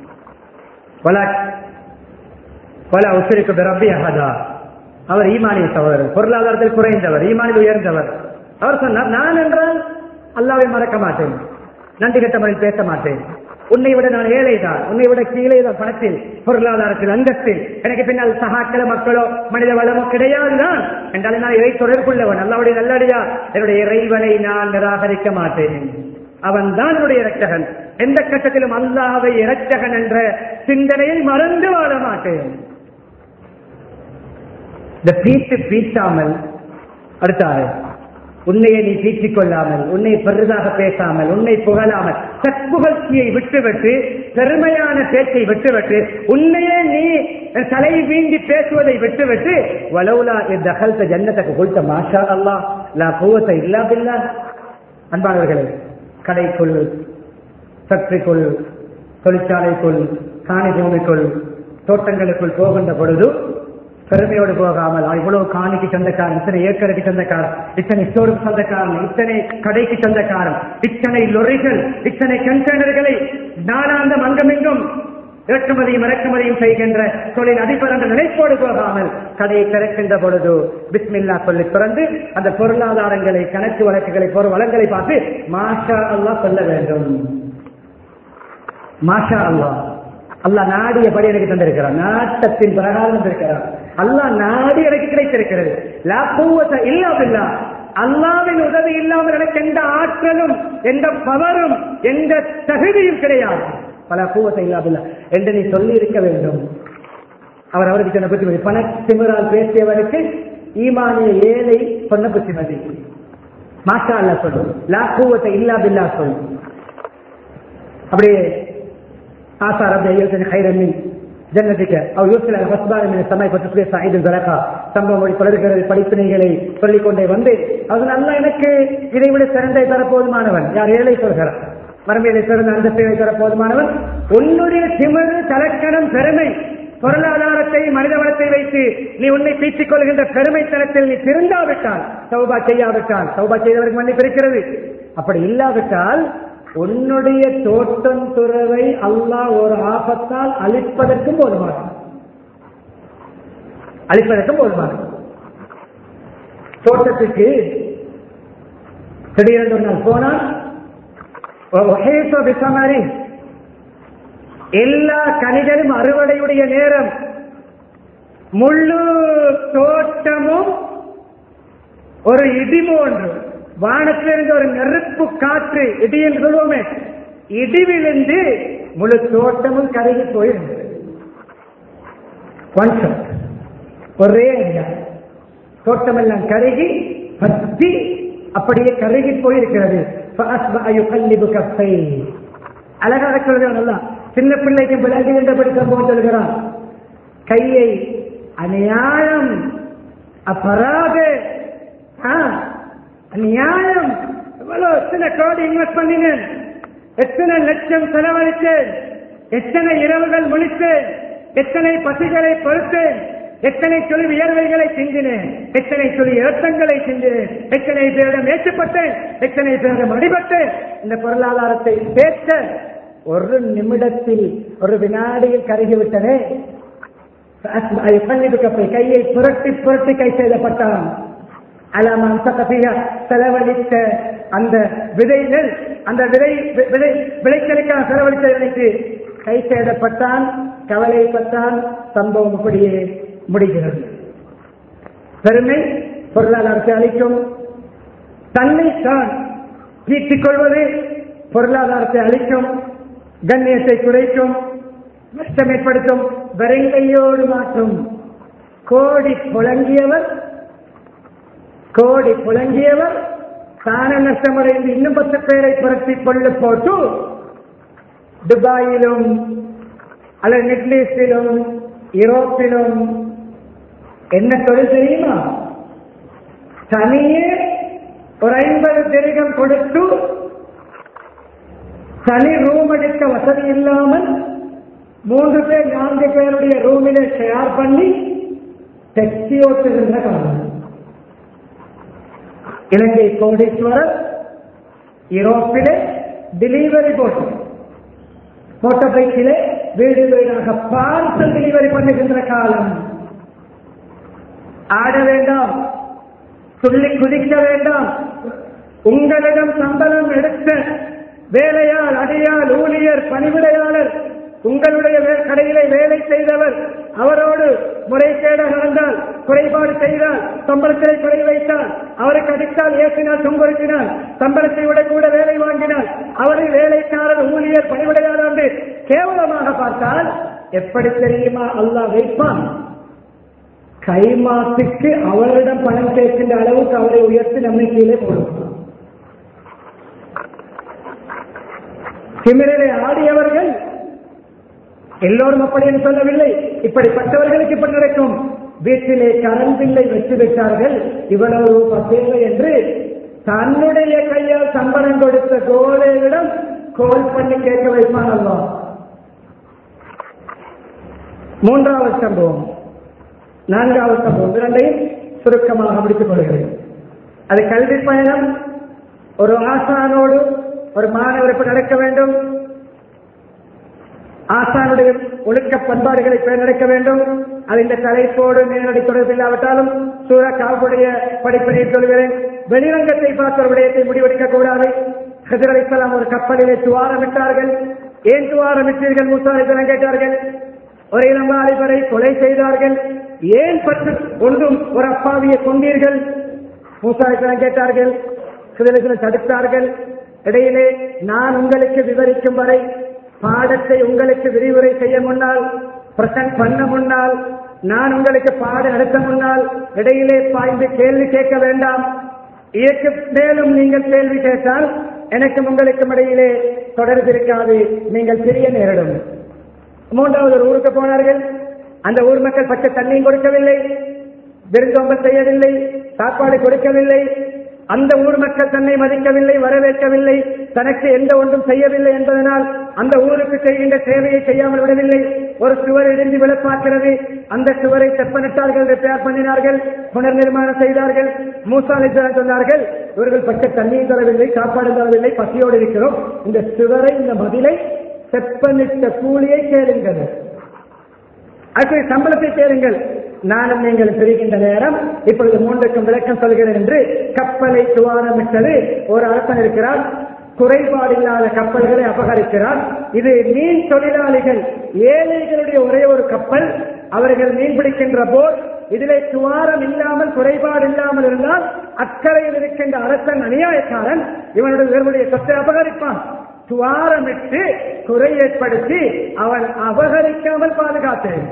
வலா உஷ்ரிகு பிரப்பி அஹதா. அவர் ஈமானிய சகோதரர், பொருளாதாரத்தில் குறைந்தவர், ஈமானில் உயர்ந்தவர். அவர் சொன்னார், நான் என்றால் அல்லாவை மறக்க மாட்டேன், நன்றி கட்டவரில் பேச மாட்டேன். உன்னை விட நான் ஏழைதான், உன்னை விட கீழே தான், பணத்தில் பொருளாதாரத்தில் அந்தஸ்தில் எனக்கு பின்னால் சகாக்களோ மக்களோ மனித வளமோ கிடையாதுதான் என்றாலும் நான் இறை தொடர்புள்ளவன், அல்லாவுடைய நல்லடியா. என்னுடைய இறைவனை நான் நிராகரிக்க மாட்டேன், அவன் தான் என்னுடைய இரட்சகன். எந்த கட்டத்திலும் அல்லாஹ்வை இரட்சகன் என்ற சிந்தனையை மறந்து வாழ மாட்டேன். இந்த பீட்டு பீட்டாமல் அடுத்தாரு உன்னையை நீ பீற்றிக் கொள்ளாமல், உன்னை பெரிதாக பேசாமல், உன்னை புகழாமல், சற்புகழ்ச்சியை விட்டுவிட்டு, பெருமையான பேச்சை விட்டுவிட்டு, உன்னையே நீ தலை வீண்டி பேசுவதை விட்டுவிட்டு, வலவுலா தகல்த ஜன்னத்துக்கு கொடுத்த மாஷா அல்லாஹ் லா குவத்த இல்லா பில்லாஹ். அன்பானவர்களே, கடைக்குள், ஃபேக்டரிக்குள், தொழிற்சாலைக்குள், காணி பூமிக்குள், தோட்டங்களுக்குள் போகின்ற பொழுது பெருமையோடு போகாமல், இவ்வளவு காணிக்கு சொந்தக்காரன், இத்தனை ஏக்கருக்கு சொந்தக்காரன், இத்தனை ஸ்டோருக்கு சொந்தக்காரன், இத்தனை கடைக்கு சொந்தக்காரன், இத்தனை லொரிகள், இத்தனை கண்டெய்னர்களை நாளாந்தம் அங்கமெங்கும் இறக்குமதியும் இறக்குமதியும் செய்கின்ற தொழில் அதிபர் என்ற நினைப்போடு போகாமல், கடையை திறக்கின்ற பொழுது பிஸ்மில்லா சொல்லி திறந்து அந்த பொருளாதாரங்களை, கணக்கு வழக்குகளை, வளங்களை பார்த்து மாஷா அல்லாஹ் சொல்ல வேண்டும். மாஷா அல்லாஹ், அல்லாஹ் நாடியபடி எனக்கு தந்திருக்கிறார், நாட்டத்தின் பிரகாரம் தந்திருக்கிறார், அல்லாஹ் நாடி எனக்கு கிடைத்திருக்கிறது. லா குவத்த இல்லா பில்லாஹ். அல்லாஹ்வின் உதவி இல்லாமல் எனக்கு எந்த ஆற்றலும், எந்த பவரும், எந்த தகுதியும் கிடையாது. பல குவத்த இல்லா பில்லாஹ் என்று நீ சொல்லி இருக்க வேண்டும். அவருக்கு சொன்ன புத்திமதி, பண திமிரால் பேசியவருக்கு ஈமானிய ஏழை சொன்ன புத்திமதி. மாஷா அல்லாஹ் சொல்லும், லா குவத்த இல்லா பில்லாஹ் சொல்லும். அப்படியே ஆசா ரப்பி ஐயத்தின் கைரமின் ஜன்னதிக்க அவர் யூசில ஹஸ்பாரின் சமய பற்றி சாயிது ஜலகா சம்பவம் மொழி தொடர்கிறது. படிப்பினைகளை சொல்லிக் கொண்டே வந்து அது நல்லா எனக்கு இதை விட சிறந்தை தர போதுமானவன். யார் ஏழை சொல்கிறார், மரபியலை சிறந்த அந்த சேவை தர போதுமானவன். உன்னுடைய திமிரு, தலக்கணம், பெருமை, பொருளாதாரத்தை, மனித வளத்தை வைத்து நீ உன்னை பீச்சிக் கொள்கின்ற பெருமைத்தனத்தில் நீ திருந்தாவிட்டால், தௌபா செய்யாவிட்டால், தௌபா செய்தவருக்கு மன்னிப்பு இருக்கிறது. அப்படி இல்லாவிட்டால் உன்னுடைய தோட்டம் துறவை அல்லாஹ் ஒரு ஆபத்தால் அழிப்பதற்கும் போதுமானது, அழிப்பதற்கும் போதுமானது. தோட்டத்துக்கு திடீரென்று நாள் போனால் எல்லா கனிகளும் அறுவடையுடைய நேரம், முழு தோட்டமும் ஒரு இடி போன்று, வானத்திலிருந்து ஒரு நெருப்பு காற்று, இடி என்று சொல்லுவோமே, இடி விழுந்து முழு தோட்டமும் கருகி போயிருந்தது. ஒரே தோட்டமெல்லாம் கருகி பத்தி அப்படியே கருகி போயிருக்கிறது. அழகாக சொல்கிறான், சின்ன பிள்ளைக்கு விளையாடுகின்றபடி சம்பவம் சொல்கிறான். கையை அநியாயம், அபராத, அநியாயம், எத்தனை கோடி இன்வெஸ்ட் பண்ணினேன், எத்தனை லட்சம் செலவழித்தேன், எத்தனை இரவுகள் முழித்தேன், எத்தனை பசிகளை பொறுத்தேன், எத்தனை சொல்லி வியர்வைகளை சிந்தினேன், எத்தனை சொல்லி ஏற்றங்களை சிந்தினேன், எத்தனை பேரிடம் ஏற்றப்பட்டேன், எத்தனை பேரிடம் அடிபட்டேன். இந்த பொருளாதாரத்தை சேர்த்த ஒரு நிமிடத்தில், ஒரு வினாடியில் கருகிவிட்டனே. கையை புரட்டி புரட்டி கை செய்தப்பட்டான். அலாமான் சகபியா செலவழித்த அந்த விதைகள், அந்த விளைச்சலுக்காக செலவழித்ததற்கு கை சேதப்பட்டான், கவலைப்பட்டான். சம்பவம் அப்படியே முடிகிறது. பெருமை பொருளாதாரத்தை அளிக்கும், தன்னைத்தான் தீட்டிக் கொள்வது பொருளாதாரத்தை அளிக்கும், கண்ணியத்தை குறைக்கும், நஷ்டம் ஏற்படுத்தும், வெறுங்கையோடு மாற்றும். கோடி புழங்கியவர் தான நஷ்டமடைந்து இன்னும் 10 பேரை புரட்டி கொள்ள போட்டு துபாயிலும் அல்லது மிடில் ஈஸ்டிலும் யூரோப்பிலும் என்ன தொழில் தெரியுமா? தனியே ஒரு 50 திரகம் கொடுத்து தனி ரூம் எடுக்க வசதி இல்லாமல் 3 பேர் 4 பேருடைய ரூமிலே ஷேர் பண்ணி டெக்ஸி ஓட்டுகின்ற காலம். இலங்கை கோடீஸ்வரர் யூரோப்பிலே டெலிவரி மோட்டார் பைக்கிலே வீடு வீடாக பார்சல் டெலிவரி பண்ணுகின்ற காலம். ஆட வேண்டாம், துள்ளி குதிக்க வேண்டாம். உங்களிடம் சம்பளம் எடுத்த வேலையால், அடியால், ஊழியர், பணிவிடையாளர், உங்களுடைய கடையிலே வேலை செய்தவர் அவரோடு முறைகேடாக நடந்தால், குறைபாடு செய்தால், சம்பளத்தை குறை வைத்தால், அவருக்கு அடித்தால், ஏற்றினால், துன்புறுத்தினால், சம்பளத்தை விட கூட வேலை வாங்கினால், அவரை வேலைக்காரர், ஊழியர், பணிவிடையாளர் என்று கேவலமாக பார்த்தால் எப்படி தெரியுமா அல்லாஹ் வைப்பான்? கைமாத்துக்கு அவரிடம் பணம் கேட்கின்ற அளவுக்கு அவரை உயர்த்தி நம்மை கீழே போடுவார். திமிரிலே ஆடியவர்கள் எல்லோரும் அப்படி என்று சொல்லவில்லை. இப்படிப்பட்டவர்களுக்கு இப்படி நடக்கும். வீட்டிலே கரண்ட் பில்லை வச்சுவிட்டார்கள், இவ்வளவு பசேலை என்று தன்னுடைய கையால் சம்பளம் கொடுத்த கோலையிடம் கோல் பண்ணி கேட்க வைப்பான் அல்லாஹ். 3வது சம்பவம், 4வது சம்பவம், 2ஐயும் சுருக்கமாக முடித்துக் கொள்கிறேன். அது கல்வி பயணம். ஒரு ஆசானோடு ஒரு மாணவர் இப்ப நடக்க வேண்டும். ஆசானுடைய ஒழுக்க பண்பாடுகளை பேர் நடக்க வேண்டும். அது இந்த தலைப்போடு நேரடி தொடர்பு இல்லாவிட்டாலும் சூரா காவுடைய படிப்பினை சொல்கிறேன். வெளிரங்கத்தை பார்த்த ஒரு விடயத்தை முடிவெடுக்க கூடாது. ஹஜர் அலைஹிஸ்ஸலாம் ஒரு கப்பலிலே துவாரமிட்டார்கள். ஏன் துவாரமிட்டீர்கள் மூசா அலைஹிஸ்ஸலாம் கேட்டார்கள். ஒரு இளம் வாலிபரை கொலை செய்தார்கள். ஏன் ஒன்றும் ஒரு அப்பாவியை கொண்டீர்கள்? மூசா அலைஹிஸ்ஸலாம் கேட்டார்கள். ஹஜர் தடுத்தார்கள். இடையிலே நான் உங்களுக்கு விவரிக்கும் வரை, பாடத்தை உங்களுக்கு விரிவுரை செய்ய முன்னால், பிரசன்ட் பண்ண முன்னால், நான் உங்களுக்கு பாடம் நடத்த முன்னால் இடையிலே பாய்ந்து கேள்வி கேட்க வேண்டாம். இதற்கு மேலும் நீங்கள் கேள்வி கேட்டால் எனக்கும் உங்களுக்கும் இடையிலே தொடர்பு இருக்காது, நீங்கள் பிரிய நேரிடும். 3வது ஒரு ஊருக்கு போனார்கள். அந்த ஊர் மக்கள் பச்சை தண்ணியும் கொடுக்கவில்லை, விருந்தோம்பல் செய்யவில்லை, சாப்பாடு கொடுக்கவில்லை. அந்த ஊர் மக்கள் தன்னை மதிக்கவில்லை, வரவேற்கவில்லை, தனக்கு எந்த ஒன்றும் செய்யவில்லை என்பதனால் அந்த ஊருக்கு செய்கின்ற சேவையை செய்யாமல் விடவில்லை. ஒரு சுவர் இடிந்து விழப்பாக்கிறது, அந்த சுவரை செப்பனிட்டார்கள், ரிப்பேர் பண்ணினார்கள், புனர் நிர்மாணம் செய்தார்கள். மூசா அலைஹிஸ்ஸலாம் சொன்னார்கள், இவர்கள் பச்சை தண்ணியும் தரவில்லை, சாப்பாடு தரவில்லை, பசியோடு இருக்கிறோம், இந்த சுவரை, இந்த மதிலை செப்பனிட்ட கூலியை கேளுங்கள், அது சம்பளத்தை கேளுங்கள், நானும் நீங்கள் பிரிகின்ற நேரம் இப்பொழுது 3க்கும் விளக்கம் சொல்கிறேன் என்று கப்பலை துவாரமிட்டது. ஒரு அரசன் இருக்கிறார், குறைபாடு இல்லாத கப்பல்களை அபகரிக்கிறார். இது மீன் தொழிலாளிகள், ஏழைகளுடைய ஒரே ஒரு கப்பல். அவர்கள் மீன் பிடிக்கின்ற போது இதிலே துவாரம் இல்லாமல், குறைபாடு இல்லாமல் இருந்தால் அக்கறையில் இருக்கின்ற அரசன் அநியாயக்காரன், இவனுடைய சொத்தை அபகரிப்பான். துவாரமிட்டு குறை ஏற்படுத்தி அவன் அபகரிக்காமல் பாதுகாத்தேன்.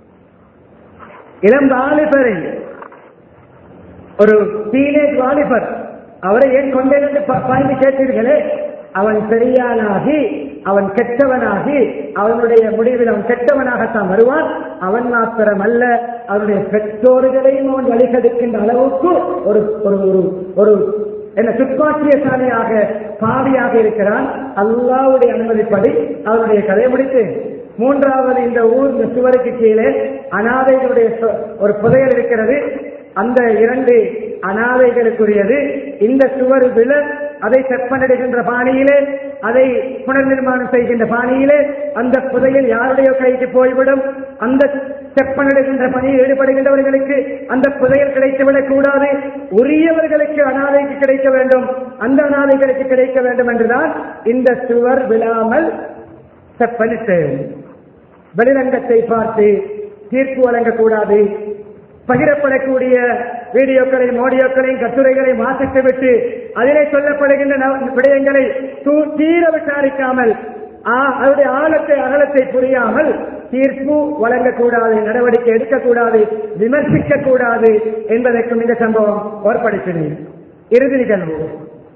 இளம் வாலிபரை, ஒரு டீனேஜ் வாலிபர், அவரை ஏன் கொண்டேன் பாய்ந்து கேட்டீர்களே, அவன் பெரியானாகி, அவன் கெட்டவனாகி, அவனுடைய முடிவில் அவன் கெட்டவனாகத்தான் வருவான். அவன் மாத்திரம் அல்ல, அவனுடைய பெற்றோர்களையும் அவன் வழிகெடுக்கின்ற அளவுக்கு ஒரு என்ன துப்பாக்கியசாலியாக, பாவியாக இருக்கிறான். அல்லாஹ்வுடைய அனுமதிப்படி அவனுடைய கதையை முடித்து 3வது இந்த ஊர், இந்த சுவருக்கு கீழே அனாதைகளுடைய ஒரு புதையல் இருக்கிறது. அந்த 2 அனாதைகளுக்குரியது. இந்த சுவர் விழ அதை செப்பனிடுகின்ற பாணியிலே, அதை புனர் நிர்மாணம் செய்கின்ற பாணியிலே அந்த புதையல் யாருடைய கைக்கு போய்விடும். அந்த செப்பனிடுகின்ற பணியில் ஈடுபடுகின்றவர்களுக்கு அந்த புதையல் கிடைத்துவிடக் கூடாது. உரியவர்களுக்கு, அனாதைக்கு கிடைக்க வேண்டும், அந்த அனாதைகளுக்கு கிடைக்க வேண்டும் என்றுதான் இந்த சுவர் விழாமல் செப்பனிட்டு வெளிரங்கத்தை பார்த்து தீர்ப்பு வழங்கக்கூடாது. பகிரப்படக்கூடிய வீடியோக்களையும் ஆடியோக்களையும் கட்டுரைகளையும் வாசித்து விட்டு அதிலே சொல்லப்படுகின்ற விடயங்களை தீர விசாரிக்காமல், அவருடைய ஆழத்தை அகலத்தை புரியாமல் தீர்ப்பு வழங்கக்கூடாது, நடவடிக்கை எடுக்கக்கூடாது, விமர்சிக்க கூடாது என்பதற்கும் இந்த சம்பவம் ஏற்படுத்தினேன். இறுதி நிகழ்வு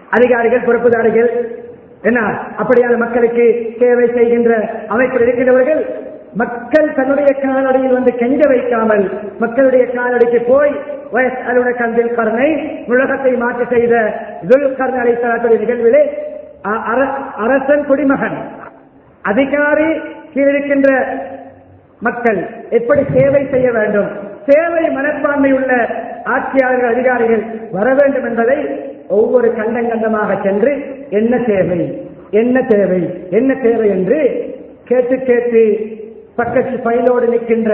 அதிகாரிகள், பொறுப்புதாரிகள், என்ன அப்படியான மக்களுக்கு சேவை செய்கின்ற அமைப்பில் இருக்கின்றவர்கள் மக்கள் தன்னுடைய காலடியில் வந்து கெஞ்ச வைக்காமல் மக்களுடைய காலடிக்கு போய் கந்தில் கர்ணை உலகத்தை மாற்றி செய்த துல்கர்ன் அலைஹிஸ்ஸலாத்துடைய நிகழ்விலே அரசன் குடிமகன் அதிகாரி கீழிருக்கின்ற மக்கள் எப்படி சேவை செய்ய வேண்டும், சேவை மனப்பான்மை உள்ள ஆட்சியாளர்கள் அதிகாரிகள் வர வேண்டும் என்பதை ஒவ்வொரு கண்டமாக சென்று என்ன தேவை என்ன தேவை என்ன தேவை என்று கேட்டு கேட்டு பக்கத்து ஃபைலோடு நிற்கின்ற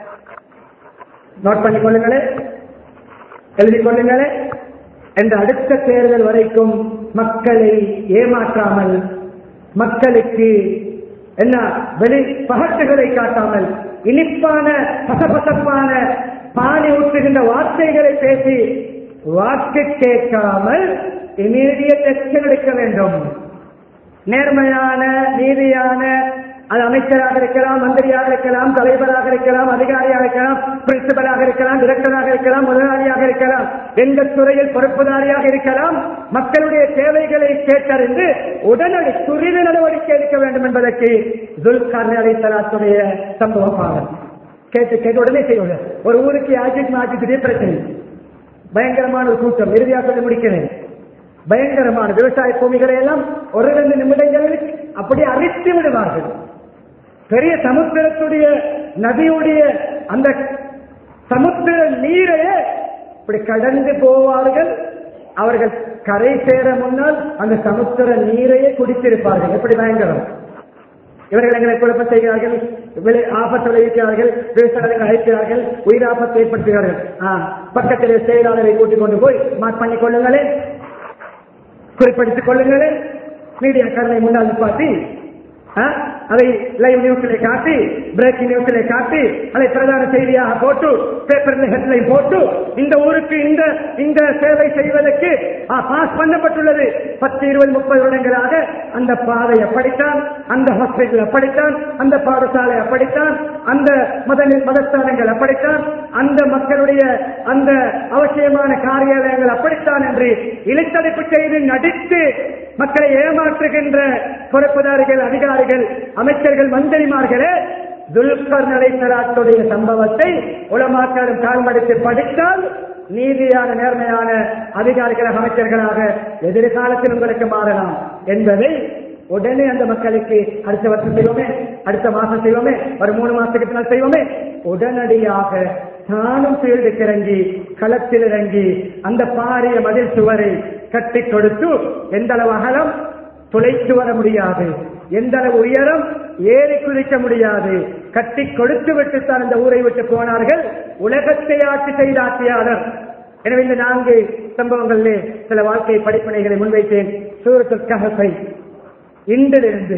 நோட் பண்ணிக் கொள்ளுங்களே, எழுதிக் கொள்ளுங்களே என்ற அடுத்த தேர்தல் வரைக்கும் மக்களை ஏமாற்றாமல் மக்களுக்கு என்ன வெளி பகட்டுகளை காட்டாமல் இனிப்பான பசபசப்பான பானி ஊற்றுகின்ற வார்த்தைகளை பேசி வாக்கு கேட்காமல் இமீடியட் ஆக்ஷன் எடுக்க வேண்டும். நேர்மையான நீதியான அது அமைச்சராக இருக்கலாம், மந்திரியாக இருக்கலாம், தலைவராக இருக்கலாம், அதிகாரியாக இருக்கலாம், பிரின்சிபலாக இருக்கலாம், டிரெக்டராக இருக்கலாம், முதலாளியாக இருக்கலாம், எந்த துறையில் பொறுப்புதாரியாக இருக்கலாம், மக்களுடைய தேவைகளை கேட்டறிந்து உடனடி துரித நடவடிக்கை எடுக்க வேண்டும் என்பதற்கு துல்கர்ன் அலைஹிஸ்ஸலாத்துடைய சம்பவம் பாருங்கள். கேட்டு கேட்டு உடனே செய்வது. ஒரு ஊருக்கு ஆட்சி பிரச்சனை, பயங்கரமான ஒரு கூட்டம். இறுதியாக சொல்லி முடிக்கிறேன். பயங்கரமான விவசாய பூமிகளை எல்லாம் ஒரு 2 நிமிடங்களில் அப்படியே அரித்து விடுவார்கள். பெரிய சமுத்திரத்துடைய நதியுடைய அந்த சமுத்திர நீரையே இப்படி கடந்து போவார்கள். அவர்கள் கரை சேர முன்னால் அந்த சமுத்திர நீரையே குடித்திருப்பார்கள். எப்படி பயங்கரம்! இவர்கள் எங்களை குழப்பம் செய்கிறார்கள், ஆபத்து விளைவிக்கிறார்கள், விவசாயிகள் அழைக்கிறார்கள், உயிர் ஆபத்தை ஏற்படுத்துகிறார்கள். பக்கத்திலே செயலாளரை கூட்டிக் கொண்டு போய் மார்க் பண்ணிக் கொள்ளுங்களே, குறிப்பிடுத்திக் கொள்ளுங்களே, மீடியா கருணை முன்னால் நிப்பாட்டி அதை லைவ் நியூஸிலே காட்டி, பிரேக்கிங் நியூஸிலே காட்டி, அதை பிரதான செய்தியாக போட்டு, பேப்பர்ல ஹெட்லைன் போட்டு, இந்த ஊருக்கு இந்த சேவை செய்வதற்கு பாஸ் பண்ணப்பட்டுள்ளது. 10, 20, 30 வருடங்களாக அந்த பாதை அப்படித்தான், அந்த ஹாஸ்பிட்டல் அப்படித்தான், அந்த பாடசாலை அப்படித்தான், அந்த மதஸ்தானங்கள் அப்படித்தான், அந்த மக்களுடைய அந்த அவசியமான காரியாலயங்கள் அப்படித்தான் என்று இழுத்தடிப்பு செய்து நடித்து மக்களை ஏமாற்றுகின்ற பொறுப்புதாரிகள், அதிகாரிகள், அமைச்சர்கள், மந்திரிமார்களே, துல்கர்ன் அலைஹிஸ்ஸலாத்துடைய சம்பவத்தை உலமாக்களும் கால்மடித்து படித்தால் நீதியான நேர்மையான அதிகாரிகளாக, அமைச்சர்களாக எதிர்காலத்தில் உங்களுக்கு மாறலாம் என்பதை உடனே அந்த மக்களுக்கு அடுத்த வருஷம் செய்வோமே, அடுத்த மாசம் செய்வோமே, ஒரு 3 மாசத்துக்கு பின்னால் செய்வோமே, உடனடியாக தானும் ஃபீல்டுக்கு இறங்கி களத்தில் இறங்கி அந்த பாரிய மதில் சுவரை கட்டி கொடுத்து எந்த அளவு அகலம் துளைத்து வர முடியாது, எந்த அளவு உயரம் ஏறி குதிக்க முடியாது, கட்டி கொடுத்து விட்டுத்தான் இந்த ஊரை விட்டு போனார்கள் உலகத்தை ஆட்சி செய்த ஆட்சியாளர். எனவே இந்த 4 சம்பவங்களிலே சில வாழ்க்கை படிப்பினைகளை முன்வைத்தேன். சூரத்துல் கஹ்ஃபை இன்றிலிருந்து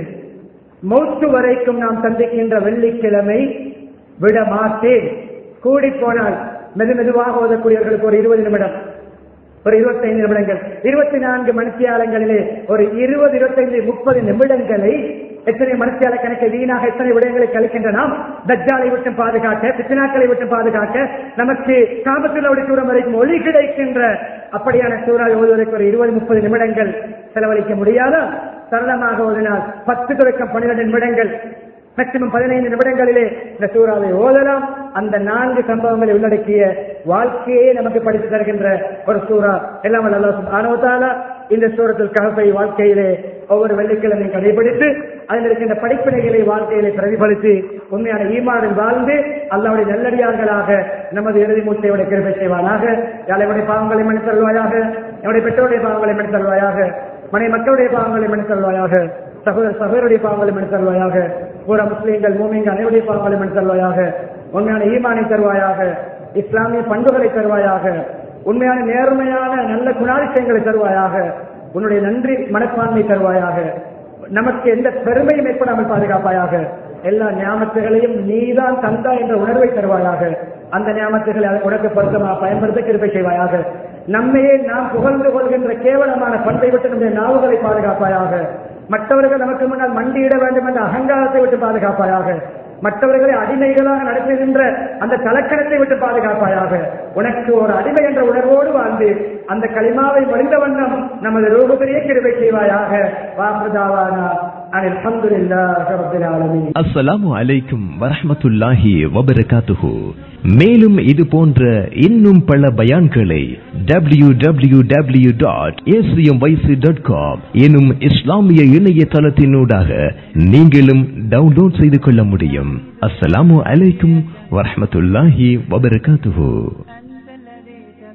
மௌத்து வரைக்கும் நாம் சந்திக்கின்ற வெள்ளிக்கிழமை விட மாட்டேன். கூடி போனால் மெதுவாக ஓதக்கூடியவர்களுக்கு ஒரு 20 நிமிடம், ஒரு 25 நிமிடங்கள், 24 மணித்தியாலங்களிலே ஒரு 20, 25, 30 நிமிடங்களை எத்தனை மணித்தியால கணக்கை வீணாக எத்தனை விடயங்களை கழிக்கின்ற நாம் தஜ்ஜாலை விட்டு பாதுகாக்க, பித்னாக்களை விட்டு பாதுகாக்க, நமக்கு காபத்துள்ள தூரம் வரைக்கும் ஒளி கிடைக்கின்ற அப்படியான சூறாவை ஓதுவதற்கு ஒரு 20, 30 நிமிடங்கள் செலவழிக்க முடியாத சரளமாக ஓதினால் 10 தொடக்கம் 12 நிமிடங்கள், மேக்சிமம் 15 நிமிடங்களிலே இந்த சூறாவை ஓதலாம். அந்த 4 சம்பவங்களை உள்ளடக்கிய வாழ்க்கையே நமக்கு படித்து தருகின்ற ஒரு சூறா. எல்லாம் அல்லாஹ் சுப்ஹானஹு வ தஆலா இந்த சூரத்துல் கஹ்ஃபை வாழ்க்கையிலே ஒவ்வொரு வெள்ளிக்கிழமையும் கடைபிடித்து அதில் இருக்கின்ற படிப்பினைகளை வாழ்க்கையிலே பிரதிபலித்து உண்மையான ஈமானில் வாழ்ந்து அல்லாஹ்வுடைய நல்லடியார்களாக நமது இறுதி மூச்சையோட கிருபை செய்வானாக. யாழையுடைய பாவங்களை மன்னித்து தருவாயாக, என்னுடைய பெற்றோருடைய பாவங்களை மன்னித்து தருவாயாக, மனை மக்களுடைய பாவங்களை மன்னித்து தருவாயாக, சகோதரருடைய பாவங்களை மன்னித்து தருவாயாக, பூரா முஸ்லீம்கள் மூமின்கள் அனைவருடைய பாவங்களை மன்னித்து தருவாயாக, உண்மையான ஈமானை தருவாயாக, இஸ்லாமிய பண்புகளை தருவாயாக, உண்மையான நேர்மையான நல்ல குணாதிசயங்களை தருவாயாக, உன்னுடைய நன்றி மனப்பான்மை தருவாயாக, நமக்கு எந்த பெருமையும் ஏற்படாமல் பாதுகாப்பாயாக, எல்லா ஞாபகங்களையும் நீதான் தந்தா என்ற உணர்வை தருவாயாக, அந்த ஞாபகங்களை உனக்கு பொருத்தமாக பயன்படுத்த கிருபை செய்வாயாக, நம்மையே நாம் புகழ்ந்து கொள்கின்ற கேவலமான பண்பை விட்டு நம்முடைய நாவுகளை பாதுகாப்பாயாக, மற்றவர்கள் நமக்கு முன்னால் மண்டியிட வேண்டும் என்ற அகங்காரத்தை விட்டு பாதுகாப்பாயாக, மற்றவர்களை அடிமைகளாக நடத்துகின்ற அந்த தலக்கணத்தை விட்டு பாதுகாப்பாயாக. உனக்கு ஒரு அடிமை என்ற உணர்வோடு வாழ்ந்து அந்த களிமாவை மொழிந்த வண்ணம் நமது ரூபத்திலேயே கிருபை செய்வாயாக. அஸ்ஸலாமு அலைக்கும் வரஹ்மத்துல்லாஹி வபரகாத்துஹு. மேலும் இது போன்ற இன்னும் பல பயான்களை www.acmyc.com எனும் இஸ்லாமிய இணையதளத்தினூடாக நீங்களும் டவுன்லோட் செய்து கொள்ள முடியும். அஸ்ஸலாமு அலைக்கும் வரஹ்மத்துல்லாஹி வபரகாத்துஹு.